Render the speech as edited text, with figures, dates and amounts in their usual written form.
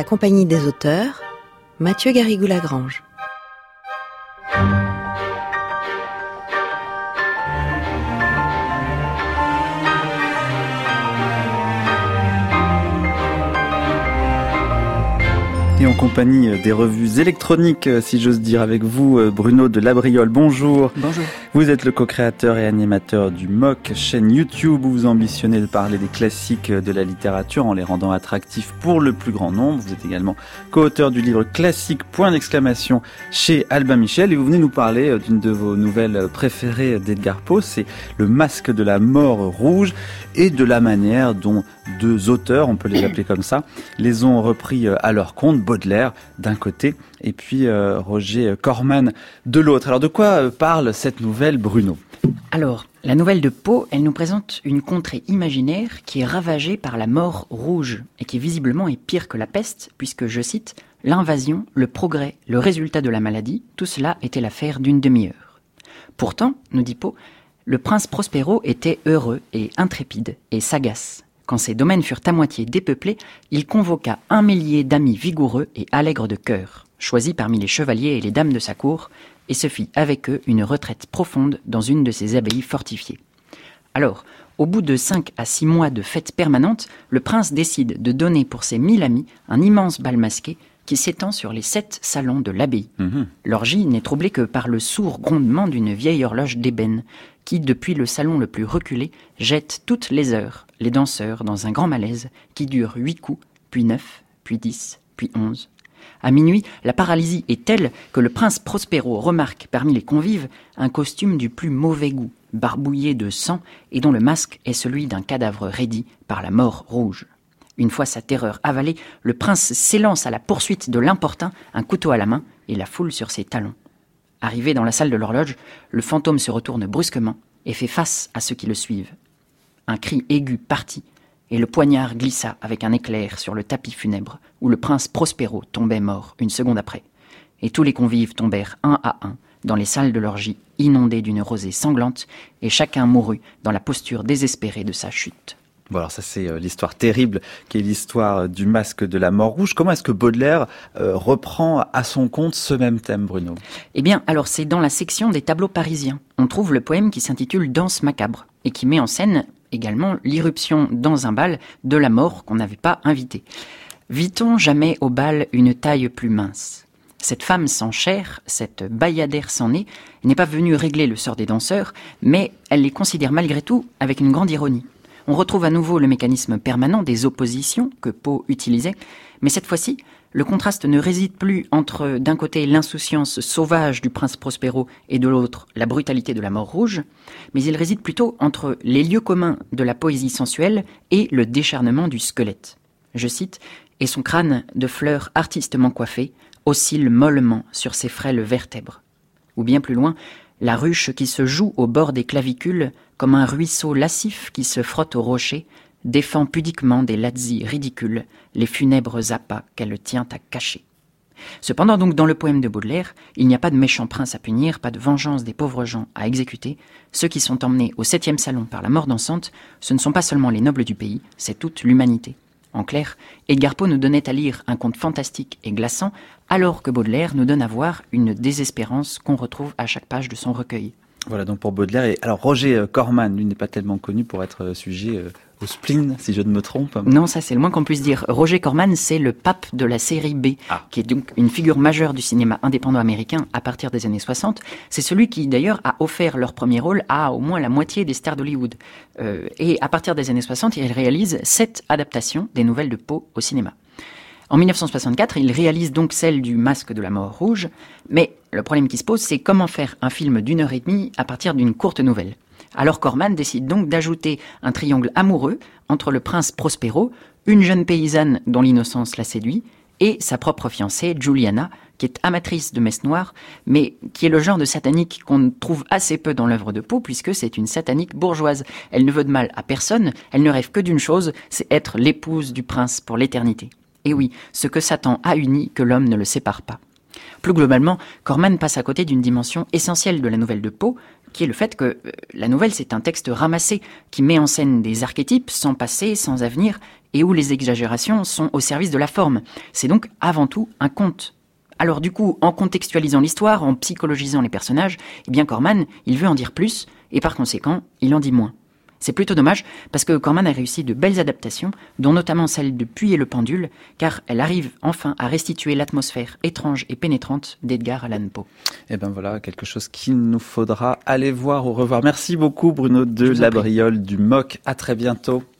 compagnie des auteurs Mathieu Garrigou-Lagrange. Et en compagnie des revues électroniques, si j'ose dire, avec vous, Bruno de Labriole. Bonjour. Bonjour. Vous êtes le co-créateur et animateur du MOC, chaîne YouTube où vous ambitionnez de parler des classiques de la littérature en les rendant attractifs pour le plus grand nombre. Vous êtes également co-auteur du livre Classique, chez Albin Michel, et vous venez nous parler d'une de vos nouvelles préférées d'Edgar Poe, c'est Le Masque de la Mort Rouge, et de la manière dont deux auteurs, on peut les appeler comme ça, les ont repris à leur compte, Baudelaire d'un côté et puis Roger Corman de l'autre. Alors de quoi parle cette nouvelle, Bruno ? Alors, la nouvelle de Poe, elle nous présente une contrée imaginaire qui est ravagée par la mort rouge et qui visiblement est pire que la peste puisque, je cite, « l'invasion, le progrès, le résultat de la maladie, tout cela était l'affaire d'une demi-heure ». Pourtant, nous dit Poe, le prince Prospero était heureux et intrépide et sagace. Quand ses domaines furent à moitié dépeuplés, il convoqua 1 millier d'amis vigoureux et allègres de cœur, choisis parmi les chevaliers et les dames de sa cour, et se fit avec eux une retraite profonde dans une de ses abbayes fortifiées. Alors, au bout de 5 à 6 mois de fêtes permanentes, le prince décide de donner pour ses 1000 amis un immense bal masqué qui s'étend sur les 7 salons de l'abbaye. L'orgie n'est troublée que par le sourd grondement d'une vieille horloge d'ébène qui, depuis le salon le plus reculé, jette toutes les heures les danseurs dans un grand malaise qui dure 8 coups, puis 9, puis 10, puis 11. À minuit, la paralysie est telle que le prince Prospero remarque parmi les convives un costume du plus mauvais goût, barbouillé de sang et dont le masque est celui d'un cadavre raidi par la mort rouge. Une fois sa terreur avalée, le prince s'élance à la poursuite de l'importun, un couteau à la main, et la foule sur ses talons. Arrivé dans la salle de l'horloge, le fantôme se retourne brusquement et fait face à ceux qui le suivent. Un cri aigu partit, et le poignard glissa avec un éclair sur le tapis funèbre où le prince Prospero tombait mort une seconde après. Et tous les convives tombèrent un à un dans les salles de l'orgie inondées d'une rosée sanglante, et chacun mourut dans la posture désespérée de sa chute. Bon, alors ça c'est l'histoire terrible qui est l'histoire du Masque de la Mort Rouge. Comment est-ce que Baudelaire reprend à son compte ce même thème, Bruno ? Eh bien, alors c'est dans la section des tableaux parisiens. On trouve le poème qui s'intitule « Danse macabre » et qui met en scène également l'irruption dans un bal de la mort qu'on n'avait pas invitée. Vit-on jamais au bal une taille plus mince ? Cette femme sans chair, cette bayadère sans nez, n'est pas venue régler le sort des danseurs, mais elle les considère malgré tout avec une grande ironie. On retrouve à nouveau le mécanisme permanent des oppositions que Poe utilisait, mais cette fois-ci, le contraste ne réside plus entre, d'un côté, l'insouciance sauvage du prince Prospero et de l'autre, la brutalité de la mort rouge, mais il réside plutôt entre les lieux communs de la poésie sensuelle et le décharnement du squelette. Je cite, « Et son crâne, de fleurs artistement coiffé, oscille mollement sur ses frêles vertèbres. » Ou bien plus loin, la ruche qui se joue au bord des clavicules, comme un ruisseau lascif qui se frotte au rocher, défend pudiquement des lazzi ridicules les funèbres appâts qu'elle tient à cacher. Cependant donc dans le poème de Baudelaire, il n'y a pas de méchant prince à punir, pas de vengeance des pauvres gens à exécuter. Ceux qui sont emmenés au 7e salon par la mort dansante, ce ne sont pas seulement les nobles du pays, c'est toute l'humanité. En clair, Edgar Poe nous donnait à lire un conte fantastique et glaçant, alors que Baudelaire nous donne à voir une désespérance qu'on retrouve à chaque page de son recueil. Voilà donc pour Baudelaire. Et alors Roger Corman, lui n'est pas tellement connu pour être sujet au spleen, si je ne me trompe. Non, ça c'est le moins qu'on puisse dire. Roger Corman, c'est le pape de la série B, qui est donc une figure majeure du cinéma indépendant américain à partir des années 60. C'est celui qui d'ailleurs a offert leur premier rôle à au moins la moitié des stars d'Hollywood. Et à partir des années 60, il réalise 7 adaptations des nouvelles de Poe au cinéma. En 1964, il réalise donc celle du Masque de la Mort Rouge, mais le problème qui se pose, c'est comment faire un film d'1h30 à partir d'une courte nouvelle. Alors Corman décide donc d'ajouter un triangle amoureux entre le prince Prospero, une jeune paysanne dont l'innocence la séduit, et sa propre fiancée, Juliana, qui est amatrice de messe noire, mais qui est le genre de satanique qu'on trouve assez peu dans l'œuvre de Poe, puisque c'est une satanique bourgeoise. Elle ne veut de mal à personne, elle ne rêve que d'une chose, c'est être l'épouse du prince pour l'éternité. Et oui, ce que Satan a uni, que l'homme ne le sépare pas. Plus globalement, Corman passe à côté d'une dimension essentielle de la nouvelle de Poe, qui est le fait que la nouvelle, c'est un texte ramassé qui met en scène des archétypes sans passé, sans avenir, et où les exagérations sont au service de la forme. C'est donc avant tout un conte. Alors du coup, en contextualisant l'histoire, en psychologisant les personnages, eh bien Corman, il veut en dire plus, et par conséquent, il en dit moins. C'est plutôt dommage, parce que Corman a réussi de belles adaptations, dont notamment celle de Puy et le pendule, car elle arrive enfin à restituer l'atmosphère étrange et pénétrante d'Edgar Allan Poe. Et ben voilà, quelque chose qu'il nous faudra aller voir ou revoir. Merci beaucoup Bruno de Labriole du MOC. À très bientôt.